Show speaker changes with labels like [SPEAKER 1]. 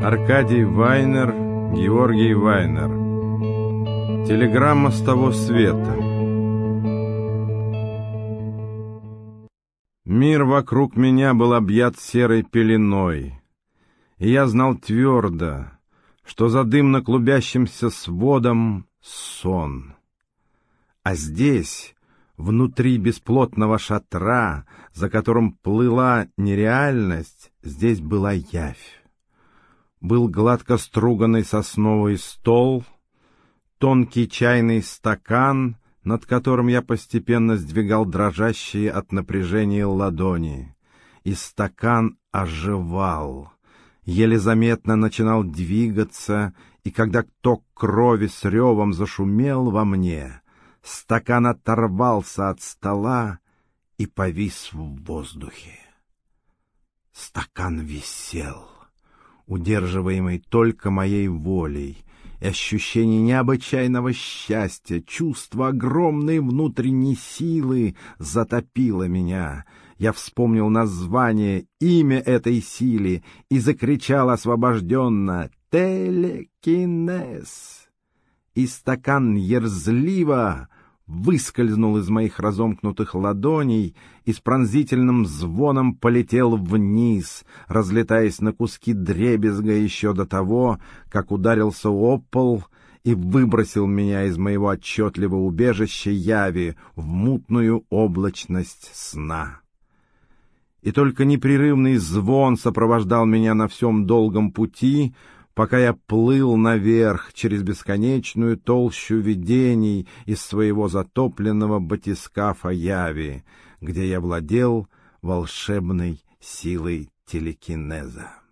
[SPEAKER 1] Аркадий Вайнер, Георгий Вайнер. Телеграмма с того света. Мир вокруг меня был объят серой пеленой, и я знал твердо, что за дымно клубящимся сводом сон. А здесь, внутри бесплотного шатра, за которым плыла нереальность, здесь была явь. Был гладко струганный сосновый стол, тонкий чайный стакан, над которым я постепенно сдвигал дрожащие от напряжения ладони. И стакан оживал, еле заметно начинал двигаться, и когда ток крови с ревом зашумел во мне, стакан оторвался от стола и повис в воздухе. Стакан висел, удерживаемый только моей волей, и ощущение необычайного счастья, чувство огромной внутренней силы затопило меня. Я вспомнил название, имя этой силы и закричал освобожденно: «Телекинез!» И стакан ерзливо выскользнул из моих разомкнутых ладоней и с пронзительным звоном полетел вниз, разлетаясь на куски дребезга еще до того, как ударился об пол и выбросил меня из моего отчетливого убежища яви в мутную облачность сна. И только непрерывный звон сопровождал меня на всем долгом пути, пока я плыл наверх через бесконечную толщу видений из своего затопленного батискафа яви, где я владел волшебной силой телекинеза.